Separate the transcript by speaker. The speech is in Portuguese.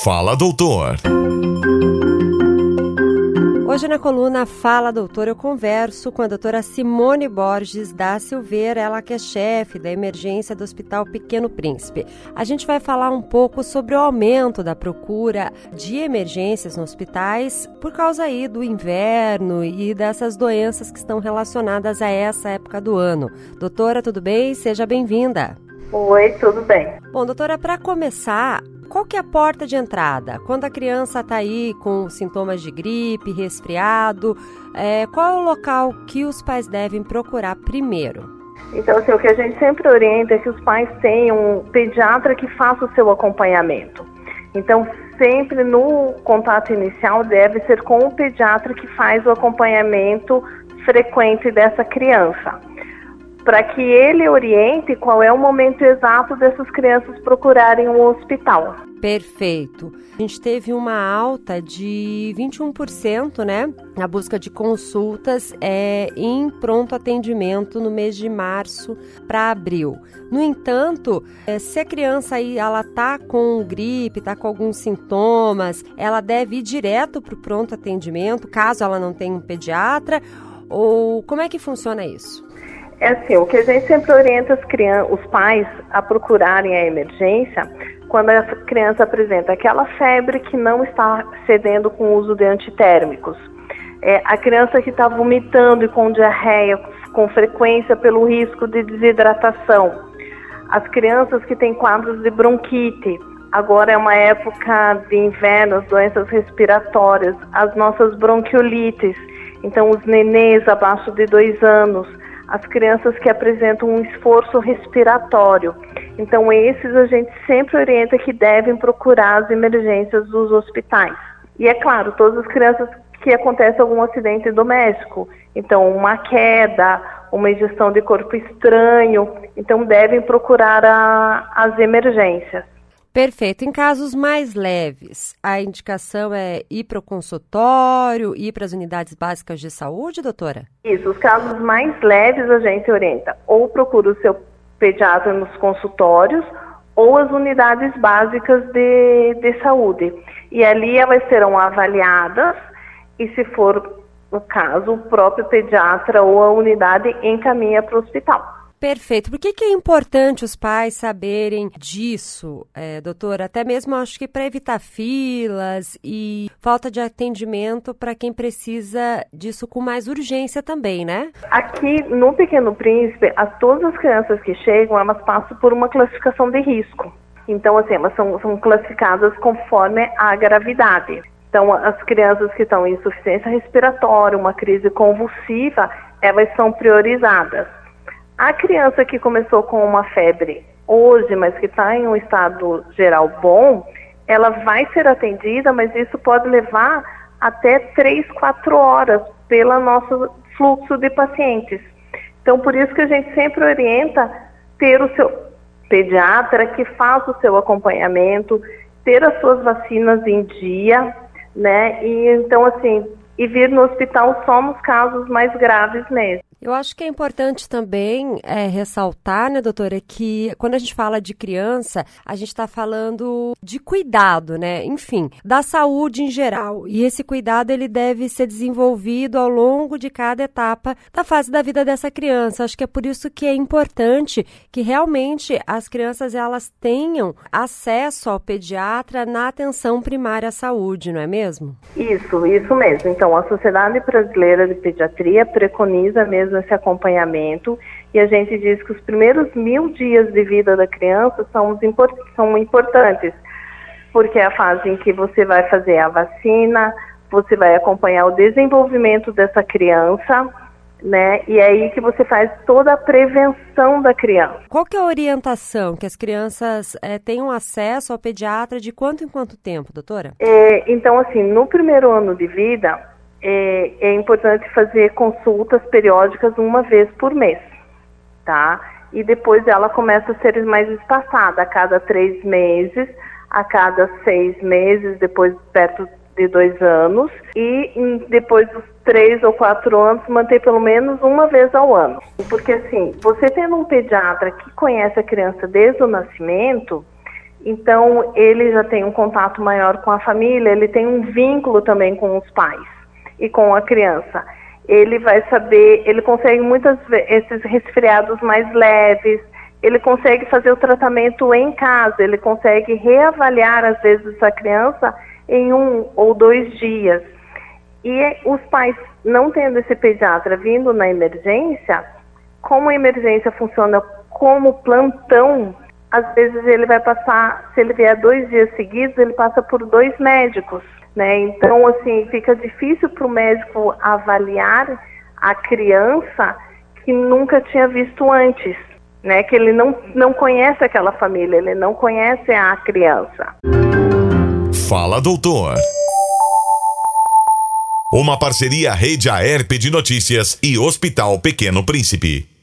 Speaker 1: Fala, doutor.
Speaker 2: Hoje na coluna Fala, Doutor, eu converso com a doutora Simone Borges da Silveira, ela que é chefe da emergência do Hospital Pequeno Príncipe. A gente vai falar um pouco sobre o aumento da procura de emergências nos hospitais por causa aí do inverno e dessas doenças que estão relacionadas a essa época do ano. Doutora, tudo bem? Seja bem-vinda.
Speaker 3: Oi, tudo bem.
Speaker 2: Bom, doutora, para começar, qual que é a porta de entrada? Quando a criança está aí com sintomas de gripe, resfriado, qual é o local que os pais devem procurar primeiro?
Speaker 3: Então, assim, o que a gente sempre orienta é que os pais tenham um pediatra que faça o seu acompanhamento. Então, sempre no contato inicial deve ser com o pediatra que faz o acompanhamento frequente dessa criança, para que ele oriente qual é o momento exato dessas crianças procurarem um hospital.
Speaker 2: Perfeito. A gente teve uma alta de 21%, né, na busca de consultas em pronto atendimento no mês de março para abril. No entanto, se a criança aí ela tá com gripe, tá com alguns sintomas, ela deve ir direto para o pronto atendimento, caso ela não tenha um pediatra, ou como é que funciona isso?
Speaker 3: É assim, o que a gente sempre orienta os pais a procurarem a emergência quando a criança apresenta aquela febre que não está cedendo com o uso de antitérmicos. A criança que está vomitando e com diarreia com frequência pelo risco de desidratação. As crianças que têm quadros de bronquite. Agora é uma época de inverno, as doenças respiratórias, as nossas bronquiolites. Então, os nenês abaixo de 2 anos. As crianças que apresentam um esforço respiratório. Então, esses a gente sempre orienta que devem procurar as emergências dos hospitais. E é claro, todas as crianças que acontece algum acidente doméstico. Então, uma queda, uma ingestão de corpo estranho. Então, devem procurar as emergências.
Speaker 2: Perfeito. Em casos mais leves, a indicação é ir para o consultório, ir para as unidades básicas de saúde, doutora?
Speaker 3: Isso, os casos mais leves a gente orienta ou procura o seu pediatra nos consultórios ou as unidades básicas de saúde. E ali elas serão avaliadas e, se for o caso, o próprio pediatra ou a unidade encaminha para o hospital.
Speaker 2: Perfeito. Por que é importante os pais saberem disso, doutora? Até mesmo acho que para evitar filas e falta de atendimento para quem precisa disso com mais urgência também, né?
Speaker 3: Aqui no Pequeno Príncipe, todas as crianças que chegam, elas passam por uma classificação de risco. Então, assim, elas são classificadas conforme a gravidade. Então, as crianças que estão em insuficiência respiratória, uma crise convulsiva, elas são priorizadas. A criança que começou com uma febre hoje, mas que está em um estado geral bom, ela vai ser atendida, mas isso pode levar até 3, 4 horas pelo nosso fluxo de pacientes. Então, por isso que a gente sempre orienta ter o seu pediatra que faça o seu acompanhamento, ter as suas vacinas em dia, né? E então, assim, e vir no hospital só nos casos mais graves mesmo.
Speaker 2: Eu acho que é importante também ressaltar, né, doutora, que quando a gente fala de criança, a gente está falando de cuidado, né, enfim, da saúde em geral. E esse cuidado, ele deve ser desenvolvido ao longo de cada etapa da fase da vida dessa criança. Acho que é por isso que é importante que realmente as crianças, elas tenham acesso ao pediatra na atenção primária à saúde, não é mesmo?
Speaker 3: Isso mesmo. Então, a Sociedade Brasileira de Pediatria preconiza mesmo esse acompanhamento, e a gente diz que os primeiros 1000 dias de vida da criança são importantes, porque é a fase em que você vai fazer a vacina, você vai acompanhar o desenvolvimento dessa criança, né? E é aí que você faz toda a prevenção da criança.
Speaker 2: Qual que é a orientação? Que as crianças tenham acesso ao pediatra de quanto em quanto tempo, doutora?
Speaker 3: Então, assim, no primeiro ano de vida, é importante fazer consultas periódicas uma vez por mês, tá? E depois ela começa a ser mais espaçada, a cada 3 meses, a cada 6 meses, depois perto de 2 anos, e depois dos 3 ou 4 anos, manter pelo menos uma vez ao ano. Porque assim, você tendo um pediatra que conhece a criança desde o nascimento, Então, ele já tem um contato maior com a família, ele tem um vínculo também com os pais e com a criança. Ele vai saber, ele consegue muitas vezes esses resfriados mais leves, ele consegue fazer o tratamento em casa, ele consegue reavaliar, às vezes, essa criança em 1 ou 2 dias. E os pais, não tendo esse pediatra vindo na emergência, como a emergência funciona como plantão, às vezes ele vai passar, se ele vier 2 dias seguidos, ele passa por 2 médicos, né? Então, assim, fica difícil para o médico avaliar a criança que nunca tinha visto antes, né? Que ele não conhece aquela família, ele não conhece a criança.
Speaker 1: Fala, doutor. Uma parceria Rede Aerp de Notícias e Hospital Pequeno Príncipe.